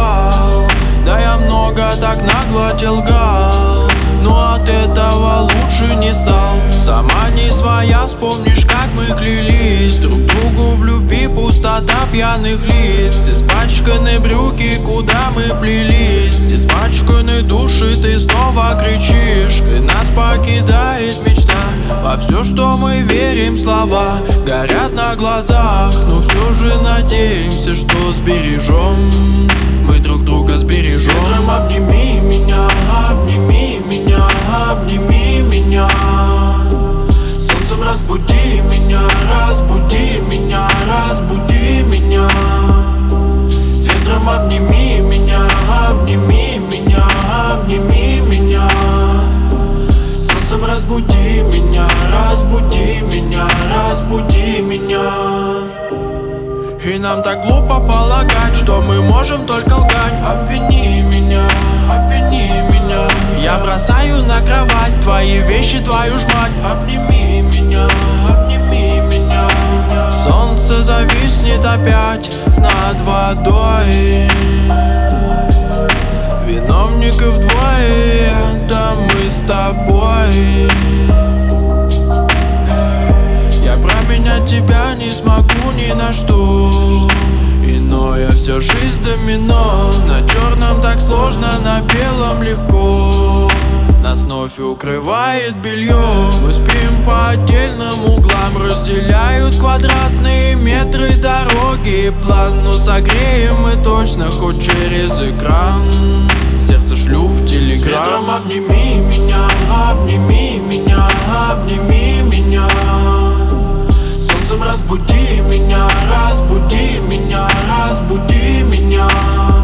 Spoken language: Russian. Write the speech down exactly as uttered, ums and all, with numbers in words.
устал. Да я много так нагло те лгал, но от этого лучше не стал. Сама не своя, вспомнишь, как мы клялись друг другу в любви, пустота пьяных лиц. Испачканы брюки, куда мы плелись, испачканы души, ты снова кричишь. И нас покидает мечта, во все, что мы верим, слова горят на глазах, но все же надеемся, что сбережем, мы друг друга сбережем. С ветром обними меня, обними меня, обними меня. Солнцем разбуди меня, разбуди меня, разбуди меня. С ветром обними меня, обними меня, обними меня. Солнцем разбуди меня, разбуди меня, разбуди меня. И нам так глупо полагать, что мы можем только лгать. Обвини меня, обвини меня. Я бросаю на кровать твои вещи, твою ж мать. Обними меня, обними меня. Солнце зависнет опять над водой, виновников двое, да мы с тобой. Я променять тебя не смогу ни на что, иное все жизнь домино. На черном так сложно, на белом легко. Нас вновь укрывает белье. Мы спим по отдельным углам, разделяют квадратные метры дороги. План, но согреем мы точно хоть через экран. Сердце шлю в телеграм. С ветром обними меня, обними меня, обними меня. Солнцем разбуди меня, разбуди меня, разбуди меня.